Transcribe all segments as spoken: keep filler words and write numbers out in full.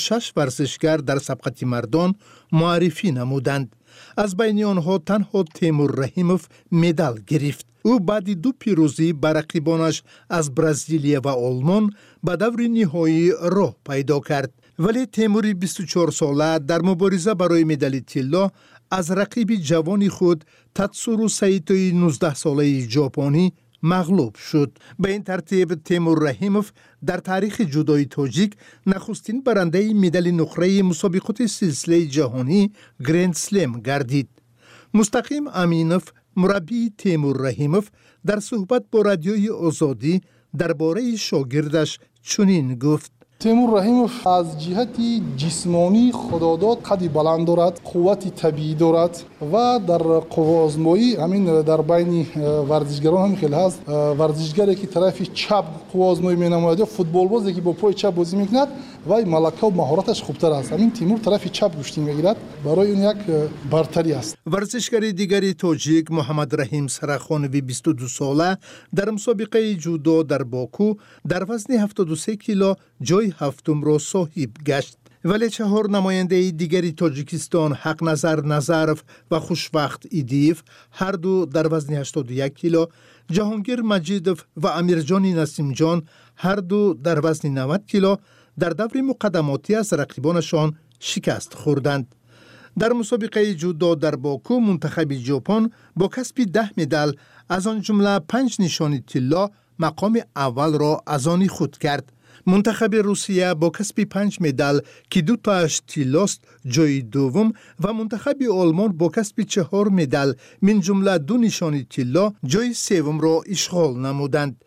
شش ورزشگر در سبقت مردان معرفی نمودند. از بین آنها تنها تیمور رحیموف مدال گرفت. او بعد دو پیروزی بر رقیبانش از برزیلیا و آلمان به دور نهایی راه پیدا کرد. ولی تیمور بیست و چهار ساله در مبارزه برای مدال طلا از رقیب جوان خود تاتسورو سایتوی نوزده ساله ژاپنی مغلوب شد. به این ترتیب تیمور رحیموف در تاریخ جودوی تاجیک نخستین برنده مدال نقره مسابقات سلسله جهانی گرند سلم گردید. مستقیم امینوف مربی تیمور رحیموف در صحبت با رادیوی آزادی درباره شاگردش چنین گفت: تیمور رحیموف از جهت جسمانی خداداد قدی بلند دارد، قوت طبیعی دارد و در قوازمایی همین در بین ورزشگران هم خیلی هست. ورزشگری که طرف چپ قوازمایی می‌نماید، فوتبال بازی که با پای چپ بازی می‌کند و ملکه و مهارتش خوبتر است. همین تیمور طرف چپ گوشتی می‌گیرد، برای اون یک برتری است. ورزشگر دیگری تاجیک محمد رحیم سرخانوی بیست و دو ساله در مسابقه جودو در باکو در وزن هفتاد و سه کیلو جای هفتم را صاحب گشت. ولی چهار نماینده دیگری تاجیکستان حق نظر نظرف و خوشوقت ایدیف هر دو در وزن هشتاد و یک کیلو، جهانگیر مجیدوف و امیرجان نسیم جان هر دو در وزن نود کیلو در دور مقدماتی از رقیبانشان شکست خوردند. در مسابقه جودو در باکو منتخب ژاپن با کسب ده مدال از آن جمله پنج نشان طلا مقام اول را از آن خود کرد. منتخب روسیه با کسب پنج مدال که دو تاش طلاست جای دوم و منتخب آلمان با کسب چهار مدال من جمله دو نشان طلا جای سوم را اشغال نمودند.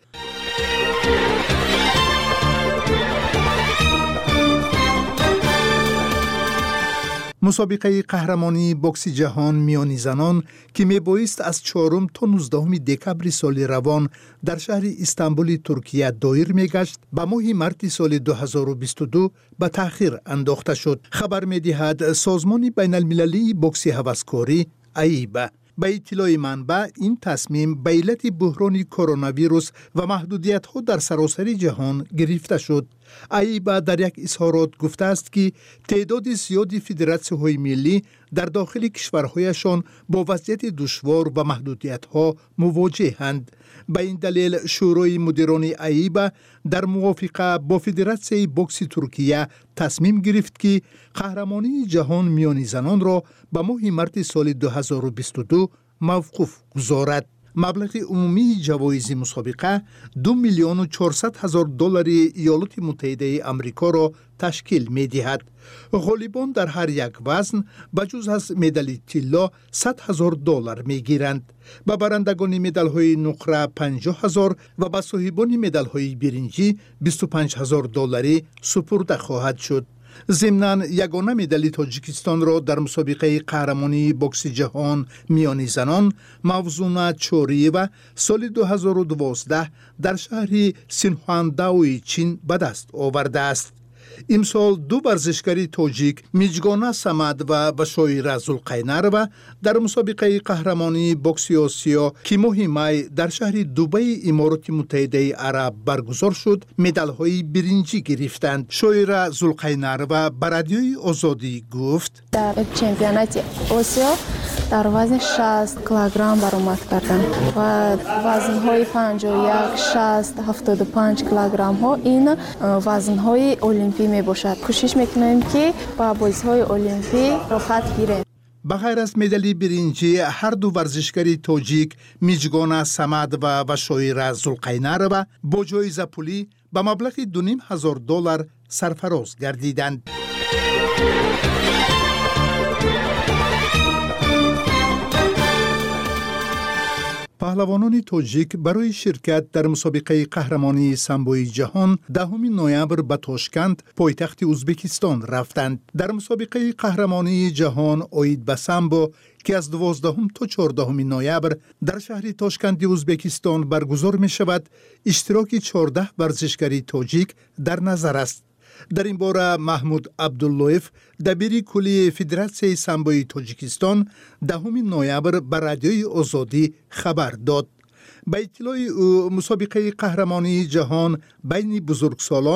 مسابقه قهرمانی بوکس جهان میانی زنان که میبایست از چهارم تا نوزدهم دکبر سال روان در شهر استانبول ترکیه دایر میگشت به ماه مارس سال دو هزار و بیست و دو به تأخیر انداخته شد. خبر میدهد سازمان بین المللی بوکس هوسکاری ایبا. به اطلاع منبع این تصمیم به علت بحران کرونا ویروس و محدودیت ها در سراسر جهان گرفته شد. ایبا در یک اظهارات گفته است که تعداد زیادی فدراسیون های ملی در داخل کشورهایشان با وضعیت دشوار و محدودیت ها مواجهند. به این دلیل شورای مدیران ایبا در موافقه با فدراسیون بوکس ترکیه تصمیم گرفت که قهرمانی جهان میانی زنان را به ماه مارس سال دو هزار و بیست و دو موقوف گذارد. مبلغ عمومی جوایز مسابقه دو میلیون و چهارصد هزار دلار ایالات متحده آمریکا را تشکیل می دهد. غالبان در هر یک وزن بجز از مدال طلا صد هزار دلار می گیرند. به برندگان مدال های نقره پنجاه هزار و به صاحبان مدال های برنجی بیست و پنج هزار دلاری سپرده خواهد شد. ضمناً یگانه مدال تاجیکستان را در مسابقه قهرمانی بوکس جهان میانی زنان موزونا چوریوا سال دو هزار و دوازده در شهر سینهوانداوی چین به دست آورده است. امسال دو ورزشکار تاجیک میجگانا سمد و بشایر زلقینروا در مسابقه قهرمانی بوکس آسیا که ماه می در شهر دبی امارات متحده عرب برگزار شد مدال های برنجی گرفتند. شایر زلقینروا به رادیوی آزادی گفت: در چمپیونات آسیا در وزن شصت کیلوگرم برآمد کردم و وزن های پنجاه و یک، شصت، هفتاد و پنج کیلوگرم ها این وزن های المپی می باشد. کوشش میکنیم که با بازی های المپی رخصت گیریم. به غیر از مدال برنجی هر دو ورزشکار تاجیک میجگانا سمد و بشایر زلقینروا با جایزه پولی به مبلغ دو نیم هزار دلار سرفراز گردیدند. پهلوانان تاجیک برای شرکت در مسابقه قهرمانی سامبوی جهان دهم نوامبر به تاشکند پایتخت ازبکستان رفتند. در مسابقه قهرمانی جهان اوید به سامبو که از دوازدهم تا چهاردهم نوامبر در شهر تاشکند ازبکستان برگزار می شود، اشتراک چهارده ورزشکار تاجیک در نظر است. در این باره محمود عبداللهیف دبیر کلی فدراسیون سامبوی تاجیکستان دهم نوامبر به رادیوی آزادی خبر داد. به اطلاع او مسابقه قهرمانی جهان بین بزرگسالان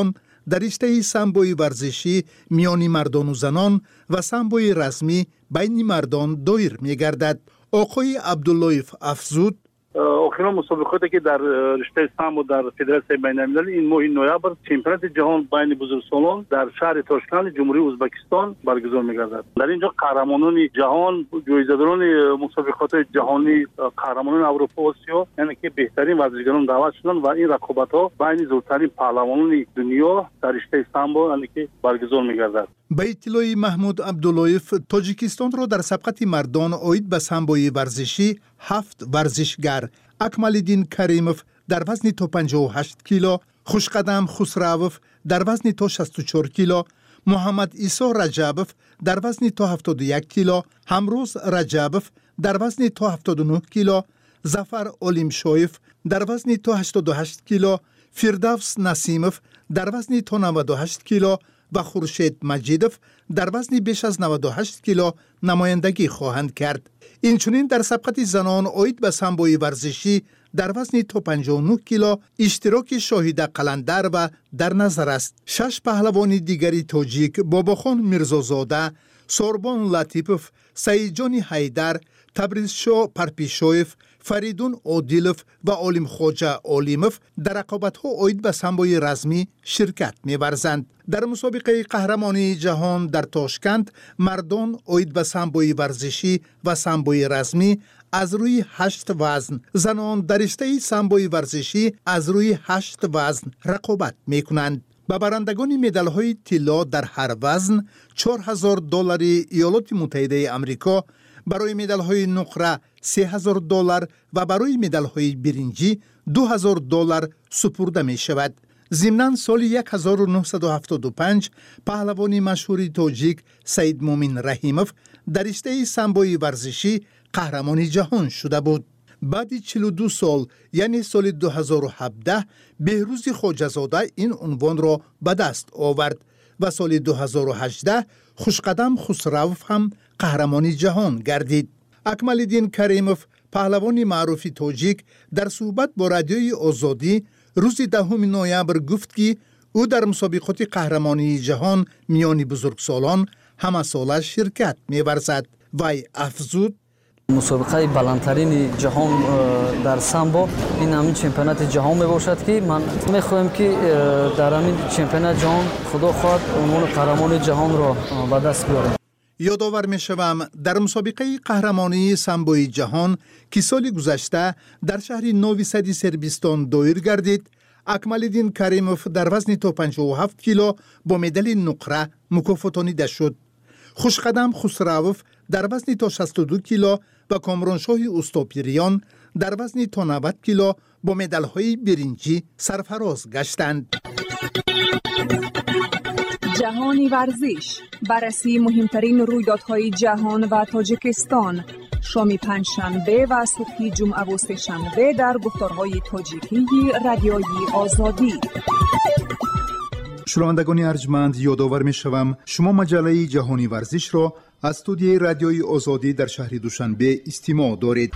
در رشته سامبوی ورزشی میان مردان و زنان و سامبوی رسمی بین مردان دایر می‌گردد. آقای عبداللطیف افزود آخرین مسابقاتی که در رشته سامبو در فدراسیون بین‌المللی این ماه نوامبر چمپیونات جهان بین بزرگسالان در شهر تاشکند جمهوری ازبکستان برگزار می‌گردد. در اینجا قهرمانان جهان، جایزه‌داران مسابقات جهانی، قهرمانان اروپا و آسیا، یعنی که بهترین ورزشکاران دعوت شدند و این رقابت‌ها بین زورترین پهلوانان دنیا در رشته سامبو یعنی که برگزار می‌گردد. به اطلاع محمود عبداللطیف، تاجیکستان را در سبقت مردان عاید به سامبوی ورزشی هفت ورزشگر اکمالدین کریموف در وزن تا پنجاه و هشت کیلو، خوشقدم خسروف در وزن تا شصت و چهار کیلو، محمد عیسی رجبوف در وزن تا هفتاد و یک کیلو، همروز رجبوف در وزن تا هفتاد و نه کیلو، ظفر اولیمشویف در وزن تا هشتاد و هشت کیلو، فردوس نسیموف در وزن تا نود و هشت کیلو و خورشید مجیدوف در وزن بیش از نود و هشت کیلو نمایندگی خواهند کرد. اینچنین در سبقت زنان عاید به سامبوی ورزشی در وزن تا پنجاه و نه کیلو اشتراک شاهد قلندر و در نظر است. شش پهلوان دیگری تاجیک باباخان میرزازاده، سوربان لطیپوف، سعیدجان حیدر، تبریزشاه پرپیشویف، فریدون عادیلوف و عالم خواجه عالیموف در رقابت‌ها عاید به سامبوی رسمی شرکت می‌ورزند. در مسابقه قهرمانی جهان در تاشکند مردان عاید به سامبوی ورزشی و سامبوی رسمی از روی هشت وزن، زنان در رشته سامبوی ورزشی از روی هشت وزن رقابت می‌کنند. به برندگان مدال‌های طلا در هر وزن چهار هزار دلار ایالات متحده آمریکا، برای مدال‌های نقره سه هزار دلار و برای مدال‌های برنجی دو هزار دلار سپرده می‌شود. ضمناً سال هزار و نهصد و هفتاد و پنج پهلوان مشهور تاجیک سید مومن رحیموف در رشته سامبوی ورزشی قهرمان جهان شده بود. بعد چهل و دو سال یعنی سال دو هزار و هفده بهروز خواجه‌زاده این عنوان را به دست آورد و سال دو هزار و هجده خوشقدم خسروف هم قهرمان جهان گردید. اکمالدین کریموف پهلوان معروف تاجیک در صحبت با رادیوی آزادی روز دهم نوامبر گفت که او در مسابقات قهرمانی جهان میان بزرگسالان همه ساله شرکت می‌ورزد. وی افزود مسابقه بلندترین جهان در سامبو این همین چمپیونات جهان میباشد که من میخواهم که در همین چمپیونات جهان خدا خواهد عنوان قهرمان جهان را به دست بیارم. یادآور میشوم در مسابقه قهرمانی سامبوی جهان که سال گذشته در شهر نوی سد سربستان دایر گردید، اکمالدین کریموف در وزن تا پنجاه و هفت کیلو با مدال نقره مکافاتانیده شد. خوشقدم خسروف در وزن تا شصت و دو کیلو و کامرانشاه استاپیریان در وزن تا نود کیلو با مدال‌های برنجی سرفراز گشتند. جهانی ورزش، بررسی مهمترین رویدادهای جهان و تاجیکستان، شام پنجشنبه و صبح جمعه و سه‌شنبه در گفتارهای تاجیکی رادیوی آزادی. شنوندگان ارجمند، یادآور می‌شوم شما مجله جهانی ورزش را از استودیوی رادیوی آزادی در شهر دوشنبه استماع دارید.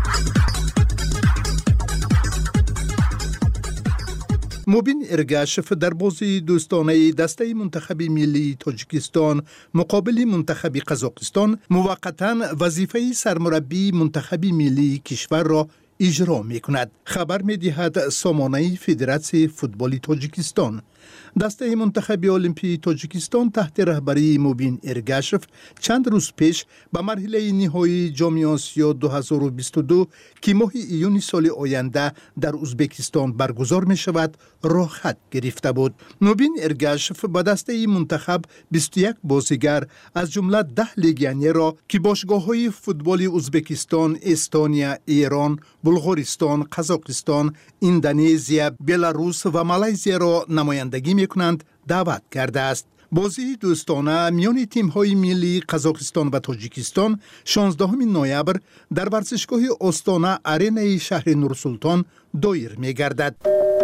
موبین ارگاشف در بازی دوستانه دسته منتخب ملی تاجیکستان مقابل منتخب قزاقستان موقتا وظیفه سرمربی منتخب ملی کشور را اجرا می کند. خبر می دهد سامانه فدراسیون فوتبال تاجیکستان. دسته منتخب المپی تاجیکستان تحت رهبری موبین ارگاشف چند روز پیش به مرحله نهایی جام آسیا دو هزار و بیست و دو که ماه ایون سال آینده در ازبکستان برگزار می شود راه خط گرفته بود. موبین ارگاشف با دسته منتخب بیست و یک بازیگر از جمله ده لگیونر را که باشگاه‌های فوتبال ازبکستان، استونیا، ایران، بلغارستان، قزاقستان، اندونزیا، بلاروس و مالزی را نمایندگی می‌کنند دعوت کرده است. بازی دوستانه میان تیم‌های ملی قزاقستان و تاجیکستان شانزدهم نوامبر در ورزشگاه آستانه آرینای شهر نورسلطان دایر می‌گردد.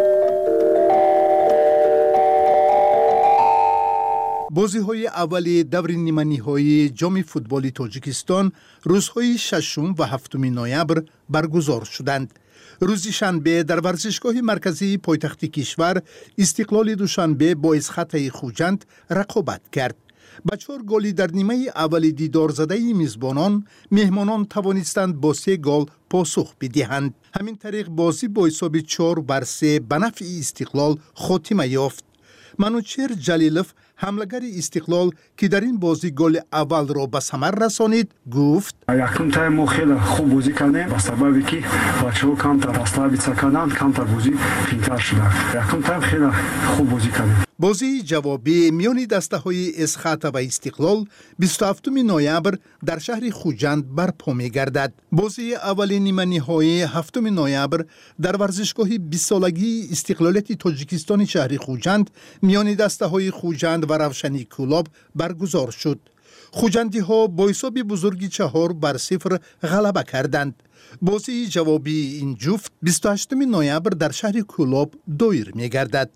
بازی‌های اولی دور نیمه‌نهایی جام فوتبال تاجیکستان روزهای ششم و هفتم نوامبر برگزار شدند. روز شنبه در ورزشگاه مرکزی پایتخت کشور استقلال دوشنبه با اسخط خوجند رقابت کرد. با چهار گلی در نیمه اول دیدار زده میزبانان، مهمانان توانستند با سه گل پاسخ بدهند. همین طریق بازی با حساب چهار بر سه به نفع استقلال خاتمه یافت. منوچهر جلیلوف حملگر استقلال که در این بازی گل اول را به ثمر رسانید گفت: یکم تایم ما خیلی خوب بازی کردیم با سببی که بچه‌ها کانتر راستابیت کردند، کانتر بازی بهتر شد. یکم تایم خیلی خوب بازی کردیم. بازی جوابی میان دسته‌های اسخط و استقلال بیست و هفتم نوامبر در شهر خوجند برپا می‌گردد. بازی اول نیمه نهایی هفتم نوامبر در ورزشگاه بیست سالگی استقلالیت تاجیکستان شهر خوجند میان دسته‌های خوجند و روشنی کلاب برگزار شد. خوجندی ها با حساب بزرگی چهار بر صفر غلبه کردند. بازی جوابی این جفت بیست و هشتم نوامبر در شهر کلاب دایر می‌گردد.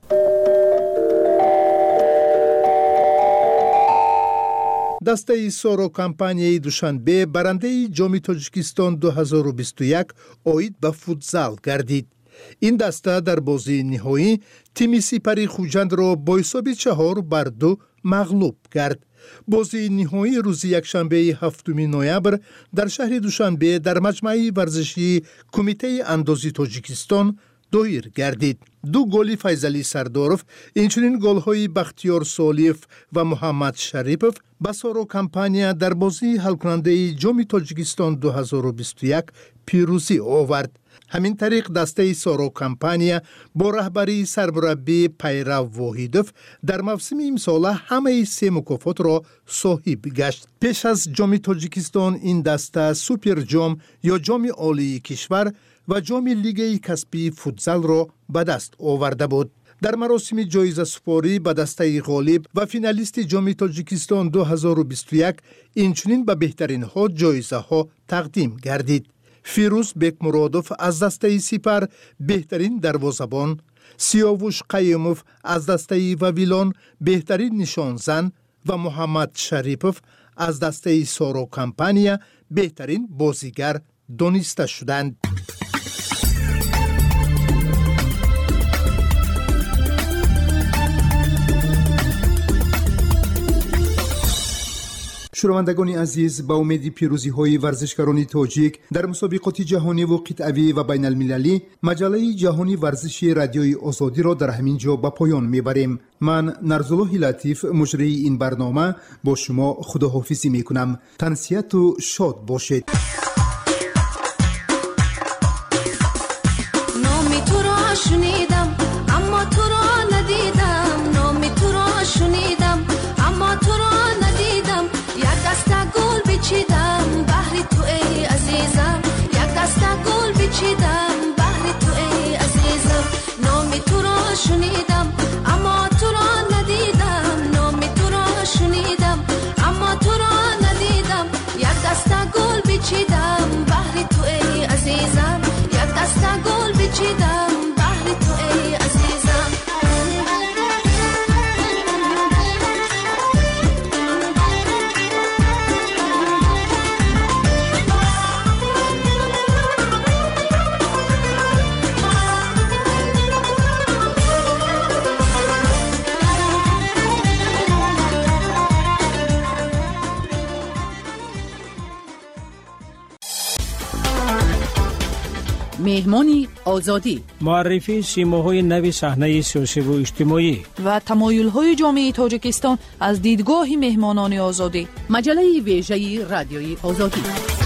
دسته سورو کمپانی دوشنبه برنده جام تاجیکستان دو هزار و بیست و یک عاید به فوتزال گردید. این دسته در بازی نهایی تیم سپری خوجند را با حساب چهار بر دو مغلوب کرد. بازی نهایی روز یکشنبه هفتم نوامبر در شهر دوشنبه در مجمع ورزشی کمیته اندازی تاجیکستان دایر گردید. دو گلی فیضلی سردارف، اینچنین گل‌های بختیار سالیف و محمد شریپوف به سورو کمپانی در بازی حل کننده جام تاجیکستان دو هزار و بیست و یک پیروزی آورد. همین طریق دسته سورو کمپانی با رهبری سرمربی پیرو واحدوف در موسم امسال همه سه مکافات را صاحب گشت. پیش از جام تاجیکستان این دسته سوپر جام یا جام عالی کشور و جام لیگ کسبی فوتزال را به دست آورده بود. در مراسم جایزه سپاری به دسته غالب و فینالیست جام تاجیکستان دو هزار و بیست و یک اینچنین به بهترین ها جایزه ها تقدیم گردید. فیروز بیک مرادوف از دسته سپر بهترین دروازه‌بان، سیاوش قیوموف از دسته وویلان بهترین نشانزن و محمد شریپوف از دسته سورو کمپانی بهترین بازیگر دانسته شدند. شنوندگان عزیز، با امید پیروزی های ورزشکاران تاجیک در مسابقات جهانی و قطعی و بین المللی، مجله جهانی ورزشی رادیوی آزادی را در همین جا به پایان میبریم. من نرزالله لطیف مجری این برنامه با شما خداحافظی میکنم. تنسیت و شاد باشید. نامی تو را شنیدم اما تو را ندیدم، نامی تو را شنیدم اما تو را ندیدم. یک دسته گل بچیدم بهر تو ای عزیزم، یک دسته گل بچیدم بهر تو ای عزیزم. نامی تو را شنیدم اما تو را ندیدم، نامی تو را شنیدم اما تو را ندیدم. یک دسته گل بچیدم بهر تو ای عزیزم، یک دسته گل بچیدم بهر تو ای عزیزم. مهمانی آزادی، معرفی سیماهای نو صحنه سیاسی و اجتماعی و تمایل‌های جامعه تاجیکستان از دیدگاه مهمانان آزادی. مجله ویژه رادیوی آزادی.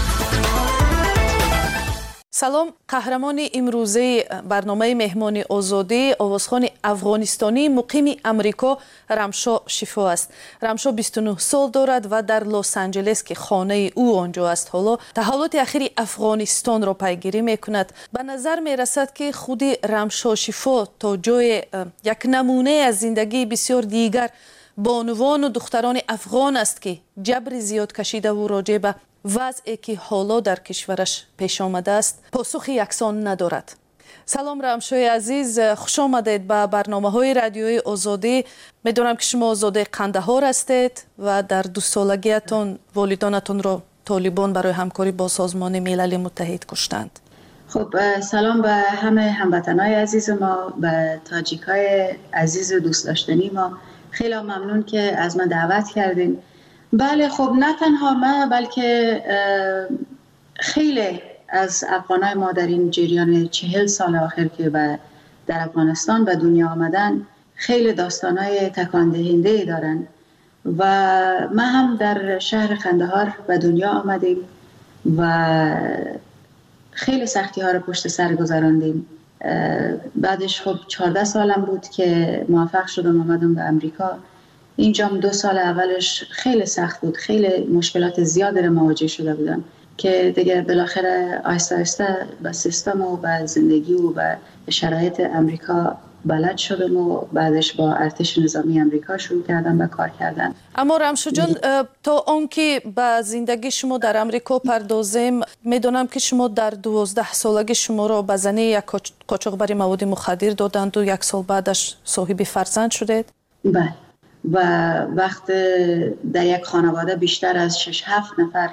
سلام، قهرمان امروزه برنامه مهمان آزادی آوازخوان افغانستانی مقیم امریکا رمشا شفا است. رمشا بیست و نه سال دارد و در لس آنجلس که خانه او آنجا است حالا تحولات اخیر افغانستان را پیگیری میکند. به نظر میرسد که خود رمشا شفا تا جای یک نمونه از زندگی بسیار دیگر بانوان و دختران افغان است که جبر زیاد کشیده و راجع به وضعی که حالا در کشورش پیش آمده است پاسخ یکسان ندارد. سلام رمشای عزیز، خوش آمدید به برنامه های رادیوی آزادی. میدونم که شما آزاده قندهار هستید و در دو سالگیتان والدانتان را طالبان برای همکاری با سازمان ملل متحد کشتند. خب سلام به همه هموطنای عزیز ما، به تاجیکای عزیز و دوست داشتنی ما. خیلی ممنون که از من دعوت کردین. بله خب نه تنها من بلکه خیلی از افغانای ما در این جریان چهل سال آخر که در افغانستان به دنیا آمدن خیلی داستانای تکان دهنده دارن و ما هم در شهر قندهار به دنیا آمدیم و خیلی سختی ها رو پشت سر گذراندیم. بعدش خب چهارده سالم بود که موفق شدم آمدم به امریکا. اینجا دو سال اولش خیلی سخت بود، خیلی مشکلات زیادی رو مواجه شده بودم که دیگه بالاخره آهسته آهسته به سیستم و به زندگی و به شرایط امریکا بلد شدم و بعدش با ارتش نظامی امریکا شروع کردم به کار کردن. اما رمشو جان، تا آنکه به زندگی شما در امریکا پردازیم، میدونم که شما در دوازده سالگی شما را به زنی یک قاچاقبر مواد مخدر دادند و یک سال بعدش صاحب فرزند شدید؟ بله. و وقت در یک خانواده بیشتر از شش هفت نفر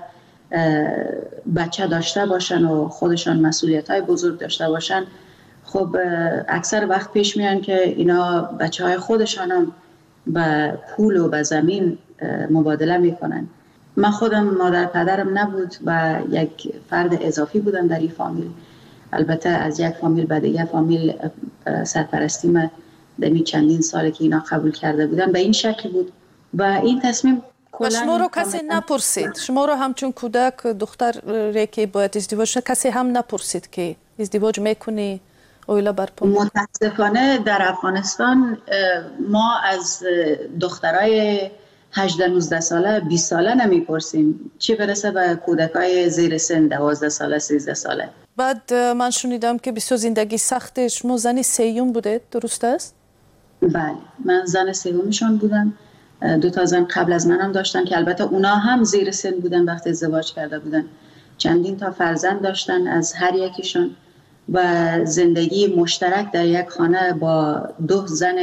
بچه داشته باشن و خودشان مسئولیت های بزرگ داشته باشن، خب اکثر وقت پیش میان که اینا بچه های خودشان هم به پول و به زمین مبادله میکنن. من خودم مادر پدرم نبود و یک فرد اضافی بودم در این فامیل. البته از یک فامیل به دیگه فامیل سرپرستی من دمی چندین ساله که اینا قبول کرده بودن به این شکل بود و این تصمیم و شما رو کسی نپرسید؟ شما رو همچون کودک دختر که باید ازدواج کسی هم نپرسید که ازدواج میکنی؟ متاسفانه در افغانستان ما از دخترای هجده نوزده ساله بیست ساله نمیپرسیم، چی برسه به کودکای زیر سن دوازده ساله سیزده ساله. بعد من شنیدم که بسیار زندگی سخته. شما زن سیوم بوده، درست است؟ بله، من زن سیومشون بودم. دو تا زن قبل از منم داشتن که البته اونا هم زیر سن بودن وقتی ازدواج کرده بودن. چندین تا فرزند داشتن از هر یکیشون و زندگی مشترک در یک خانه با دو زن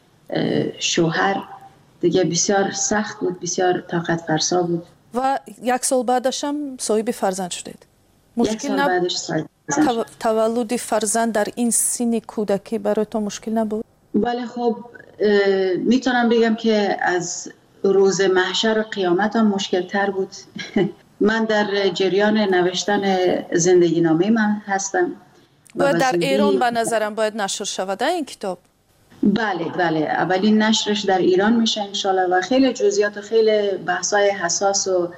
شوهر دیگه بسیار سخت بود، بسیار طاقت فرسا بود. و یک سال بعدش هم صاحب فرزند شدید. مشکل نبود؟ تو... تولد فرزند در این سن کودکی برای تو مشکل نبود؟ بله خب میتونم بگم که از روز محشر و قیامت هم مشکل تر بود. من در جریان نوشتن زندگی نامه من هستم. باید در ایران به نظرم باید نشر شود این کتاب. بله بله، اولین نشرش در ایران میشه انشالله و خیلی جزئیات و خیلی بحثای حساس و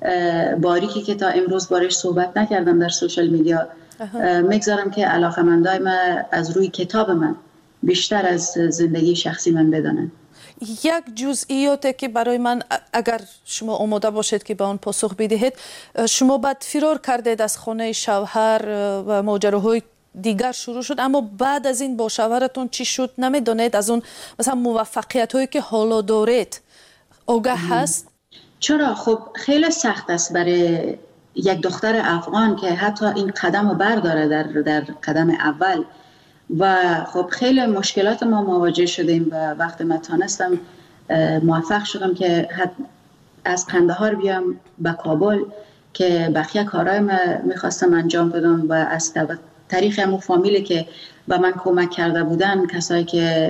باریکی که تا امروز بارش صحبت نکردم در سوشال میدیا میگذارم که علاقه‌مندای من از روی کتاب من بیشتر از زندگی شخصی من بدانن. یک جزئیاتی که برای من اگر شما آماده باشید که به آن پاسخ بدهید، شما بعد فرار کردید از خانه شوهر و ماجراهای دیگر شروع شد، اما بعد از این با شوهرتون چی شد نمیدونید؟ از اون مثلا موفقیت هایی که حالا دارید آگاه هست؟ چرا؟ خب خیلی سخت است برای یک دختر افغان که حتی این قدم رو برداره در, در قدم اول و خب خیلی مشکلات ما مواجه شدیم و وقتی من تانستم موفق شدم که از قندهار بیام به کابل که بقیه کارهای من میخواستم انجام بدم و از طریق همون فامیلی که به من کمک کرده بودن، کسایی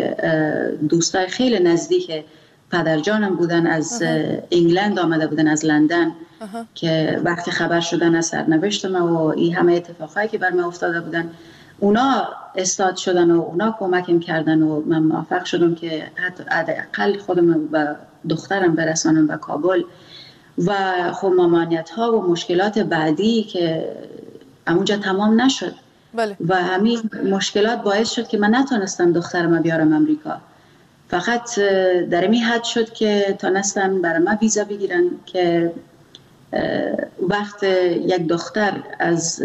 که دوستای خیلی نزدیک پدرجانم بودن از انگلند آمده بودن، از لندن، که وقتی خبر شدن از سرنوشت من و این همه اتفاقایی که بر من افتاده بودن، اونا استاد شدن و اونا کمکم کردن و من موفق شدم که حتی حداقل خودم و دخترم برسانم به کابل. و خب ممانعت ها و مشکلات بعدی که اونجا تمام نشد. بله. و همین مشکلات باعث شد که من نتونستم دخترم بیارم امریکا. فقط در این حد شد که تونستن برای من ویزا بگیرن که وقت یک دختر از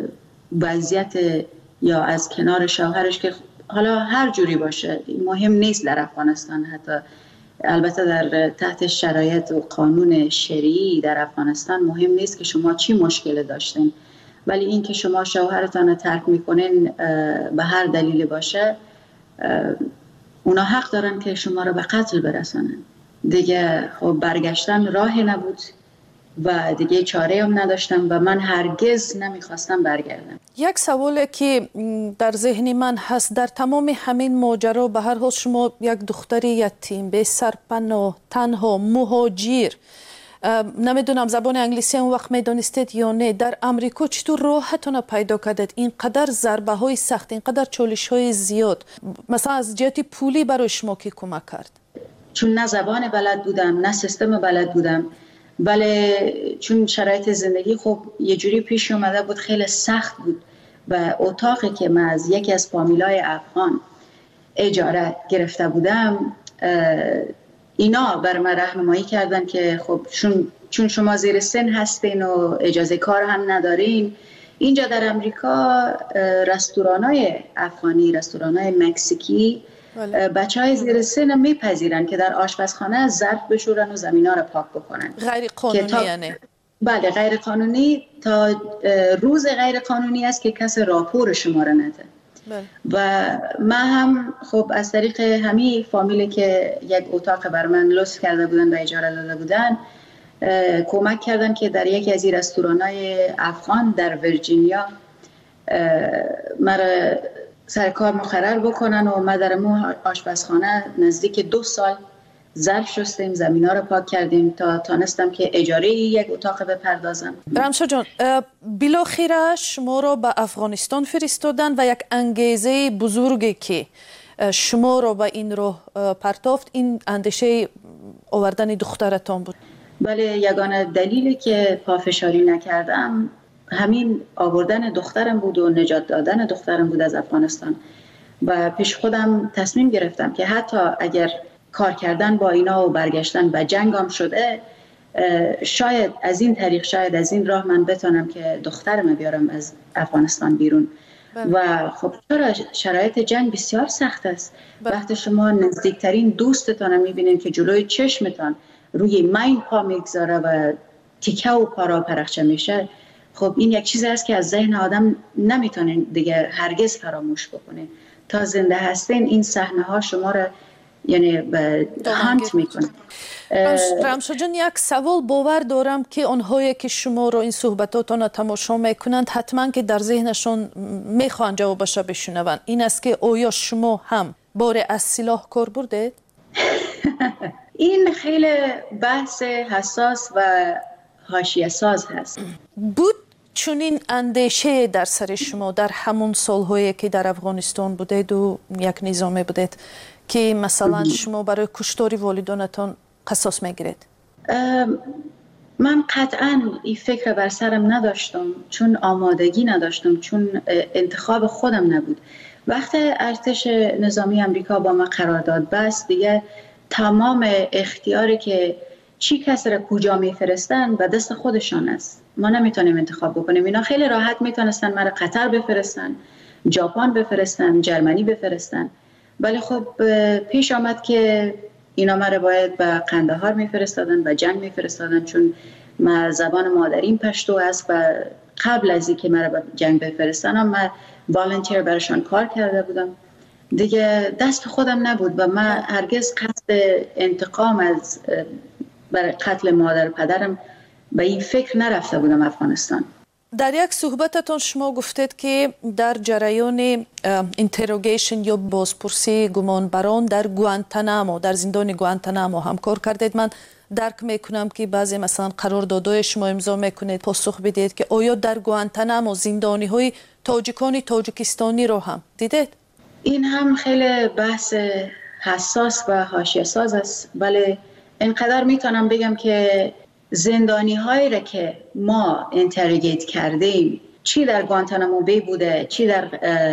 وضعیت یا از کنار شوهرش که حالا هر جوری باشه مهم نیست در افغانستان، حتی البته در تحت شرایط و قانون شرعی در افغانستان مهم نیست که شما چی مشکل داشتین، ولی این که شما شوهرتان رو ترک میکنین به هر دلیل باشه، اونا حق دارن که شما رو به قتل برسانن. دیگه خب برگشتن راهی نبود و دیگه چاره هم نداشتم و من هرگز نمیخواستم برگردم. یک سوالی که در ذهن من هست، در تمام همین ماجرا به هر حال شما یک دختر یتیم به سرپناه تنها مهاجر، نمیدونم زبان انگلیسی اون وقت میدونستید یا نه، در امریکا چطور راهتون پیدا کردید؟ اینقدر ضربه های سخت، اینقدر چالش های زیاد، مثلا از جهت پولی برای شما کی کمک کرد؟ چون نه زبان بلد بودم نه سیستم بلد بودم، ولی چون شرایط زندگی خب یه جوری پیش اومده بود، خیلی سخت بود و اتاقی که من از یکی از فامیلای افغان اجاره گرفته بودم، اینا بر من راهنمایی کردن که خب چون شما زیر سن هستین و اجازه کار هم ندارین، اینجا در امریکا رستورانای افغانی، رستورانای مکزیکی بچه های زیر سن میپذیرن که در آشپزخانه ظرف بشورن و زمینا رو پاک بکنن. غیر قانونی تا... یعنی؟ بله غیر قانونی، تا روز غیر قانونی است که کس راپور شما را نده. بله. و من هم خب از طریق همین فامیلی که یک اتاق بر من لطف کرده بودن و اجاره داده بودن کمک کردن که در یکی از این رستورانای افغان در ویرجینیا مرا سر کار مقرر بکنن و ما در مو آشپزخانه نزدیک دو سال ظرف شستیم، زمینا رو پاک کردیم تا تانستم که اجاره یک اتاق بپردازم. رمشا جان، بالاخره شما رو به افغانستان فرستادن و یک انگیزه بزرگی که شما رو به این راه پرتافت، این اندیشه آوردن دخترتان بود. بله، یگانه دلیلی که پافشاری نکردم همین آوردن دخترم بود و نجات دادن دخترم بود از افغانستان. و پیش خودم تصمیم گرفتم که حتی اگر کار کردن با اینا و برگشتن به جنگام شده، شاید از این طریق، شاید از این راه من بتونم که دخترم بیارم از افغانستان بیرون. بله. و خب چرا شرایط جنگ بسیار سخت است. بله. وقتی شما نزدیکترین دوستتان میبینید که جلوی چشمتان روی مین پا میگذاره و تیکه و پارا پرخچه میشه، خب این یک چیزی است که از ذهن آدم نمیتونه دیگه هرگز فراموش بکنه. تا زنده هستین این صحنه ها شما را یعنی به هانت میکنه. رمشا جان، یک سوال باور دارم که آنهایی که شما رو این صحبتاتون رو تماشا میکنند حتما که در ذهنشون میخوان جوابش بشنون، این است که آیا شما هم بار از سلاح کار بردید؟ این خیلی بحث حساس و حاشیه ساز هست. بود چونین اندیشه در سر شما در همون سالهایی که در افغانستان بودید و یک نظامی بودید که مثلا شما برای کشتاری والدانتان قصاص میگیرید؟ من قطعا این فکر بر سرم نداشتم، چون آمادگی نداشتم، چون انتخاب خودم نبود. وقتی ارتش نظامی امریکا با من قرارداد بست، دیگه تمام اختیاری که چی کس را کجا میفرستن به دست خودشان است. ما نمیتونیم انتخاب بکنیم. اینا خیلی راحت میتونستن مرا قطر بفرستن، ژاپن بفرستن، جرمنی بفرستن، ولی خب پیش آمد که اینا مرا باید به قندهار میفرستادن، به جنگ میفرستادن، چون من زبان مادریم پشتو است و قبل از اینکه مرا به جنگ بفرستن من والنتیر براشون کار کرده بودم. دیگه دست خودم نبود و من هرگز قصد انتقام از برای قتل مادر پدرم به این فکر نرفته بودم افغانستان. در یک صحبتتون شما گفتید که در جریان اینتروگیشن یا بازپرسی گمانبران در گوانتانامو، در زندان گوانتانامو هم کار کردید. من درک میکنم که بعضی مثلا قراردادهای شما امضا میکنید پاسخ بدید که آیا در گوانتانامو زندانی های تاجیکانی تاجیکستانی رو هم دیدید؟ این هم خیلی بحث حساس و حاشیه ساز است، ولی اینقدر میتونم بگم که زندانی هایی را که ما اینتروگیت کردیم، چی در گوانتانامو بی بوده، چی در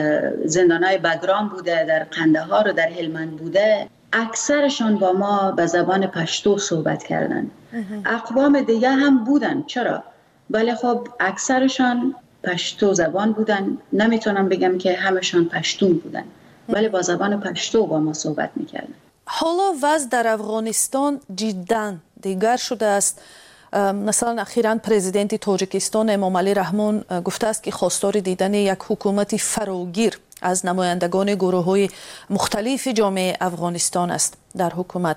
زندان های بگرام بوده، در قندهار و در هلمند بوده، اکثرشان با ما به زبان پشتو صحبت کردن. اقوام دیگه هم بودن، چرا؟ ولی خب اکثرشان پشتو زبان بودن. نمیتونم بگم که همشان پشتون بودن، ولی با زبان پشتو با ما صحبت میکردن. حالا وضع در افغانستان جدا دیگر شده است. مثلا اخیراً پرزیدنت تاجیکستان امام علی رحمان گفته است که خواستار دیدن یک حکومت فراگیر از نمایندگان گروه‌های مختلف جامعه افغانستان است در حکومت.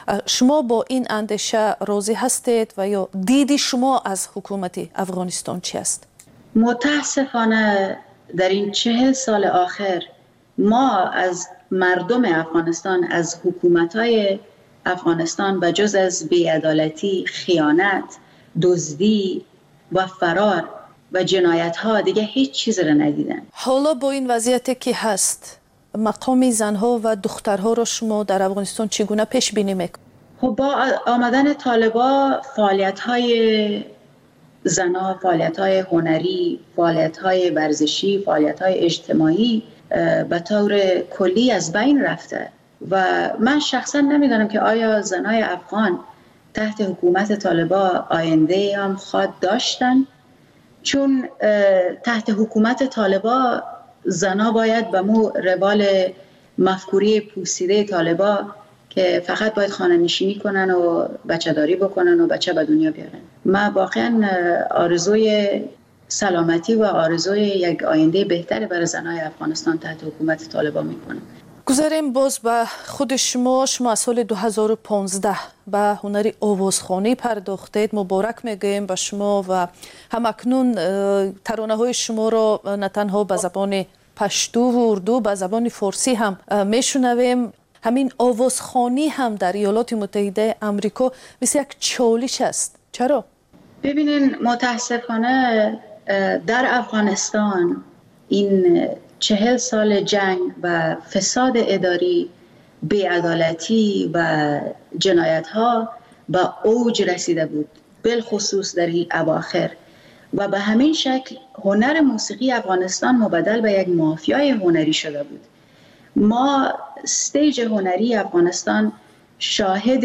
شما با این اندیشه راضی هستید و یا دیدی شما از حکومت افغانستان چی است؟ متاسفانه در این چهل سال آخر ما از مردم افغانستان، از حکومت‌های افغانستان و جز از بی‌عدالتی، خیانت، دزدی و فرار و جنایت‌ها دیگه هیچ چیز را ندیدن. حالا با این وضعیتی که هست مقام زنها و دخترها رو شما در افغانستان چگونه پیش بینی میکنید؟ خب با آمدن طالبا فعالیت‌های زنها، فعالیت‌های هنری، فعالیت‌های ورزشی، فعالیت‌های اجتماعی به طور کلی از بین رفته و من شخصا نمیدونم که آیا زنای افغان تحت حکومت طالبا آینده هم خواد داشتن، چون تحت حکومت طالبا زنها باید به مو روال مفکوری پوسیده طالبا که فقط باید خانه نشینی کنن و بچه داری بکنن و بچه به دنیا بیارن. من واقعا آرزوی سلامتی و آرزوی یک آینده بهتر برای زنهای افغانستان تحت حکومت طالبان میکنم. گذاریم باز به خود شما. شما از سال دو هزار و پانزده به هنر آوازخوانی پرداختید. مبارک میگوییم به شما و همکنون ترانه های شما را نه تنها به زبان پشتو و اردو، به زبان فارسی هم میشنویم. همین آوازخوانی هم در ایالات متحده آمریکا مثل یک چالش است. چرا؟ ببینین متاسفانه در افغانستان این چهل سال جنگ و فساد اداری، بی‌عدالتی و جنایت ها به اوج رسیده بود، بالخصوص در این اواخر و به همین شکل هنر موسیقی افغانستان مبدل به یک مافیای هنری شده بود. ما استیج هنری افغانستان شاهد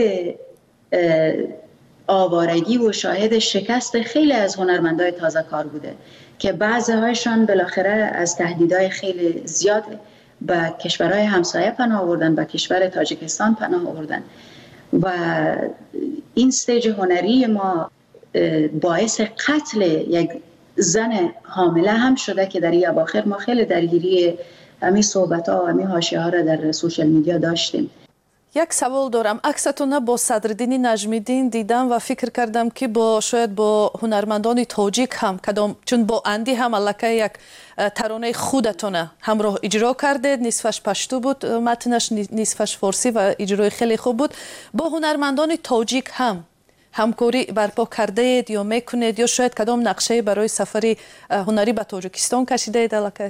آوارگی و شاهد شکست خیلی از هنرمندای تازه کار بوده که بعضی هایشان بالاخره از تهدیدهای خیلی زیاد به کشورهای همسایه پناه آوردن، به کشور تاجیکستان پناه آوردن و این استیج هنری ما باعث قتل یک زن حامله هم شده که در این اواخر ما خیلی درگیری همین صحبت ها و همین حاشیه ها را در سوشال میدیا داشتیم. یک سوال دارم. عکستون با صدرالدین نجمیدین دیدم و فکر کردم که با شاید با هنرمندان تاجیک هم کدام، چون با اندی هم الکه یک ترانه خودتونه همراه اجرا کردید، نصفش پشتو بود متنش، نصفش فارسی و اجرای خیلی خوب بود. با هنرمندان تاجیک هم همکاری برپا کرده اید یا میکنید یا شاید کدام نقشه برای سفر هنری به تاجیکستان کشیده اید الکه؟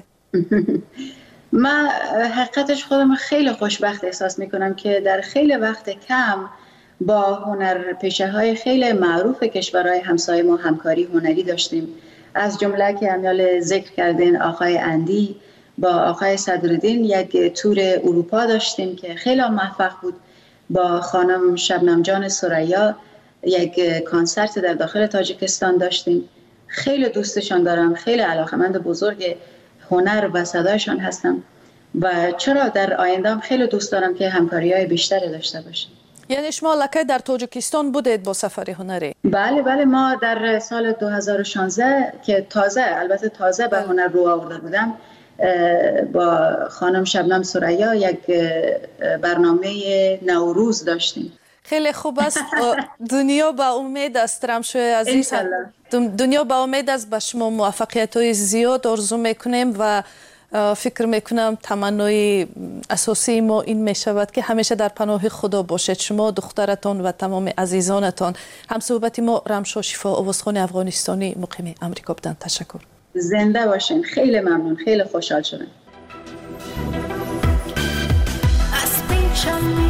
من حقیقتش خودم خیلی خوشبخت احساس میکنم که در خیلی وقت کم با هنرپیشه های خیلی معروف کشورهای همسایه ما همکاری هنری داشتیم. از جمله که امیال ذکر کردین آقای اندی با آقای صدرالدین یک تور اروپا داشتیم که خیلی موفق بود. با خانم شبنم جان ثریا یک کنسرت در داخل تاجیکستان داشتیم. خیلی دوستشان دارم، خیلی علاقه‌مند بزرگ هنر و صدایشان هستم و چرا در آینده هم خیلی دوست دارم که همکاری‌های بیشتری داشته باشیم. یعنی شما لکه در تاجیکستان بودید با سفر هنری؟ بله بله، ما در سال دو هزار و شانزده که تازه البته تازه به هنر رو آورده بودم با خانم شبنم ثریا یک برنامه نوروز داشتیم. خیلی خوب است. دنیا با امید است رمشو عزیز، دنیا با امید است به شما موفقیت‌های زیاد آرزو میکنیم و فکر میکنم تمنای اساسی ما این میشود که همیشه در پناه خدا باشید شما، دخترتان و تمام عزیزانتان. هم صحبت ما رمشو شفا آوازخوان افغانستانی مقیم امریکا بودند. تشکر. زنده باشین. خیلی ممنون، خیلی خوشحال شدم.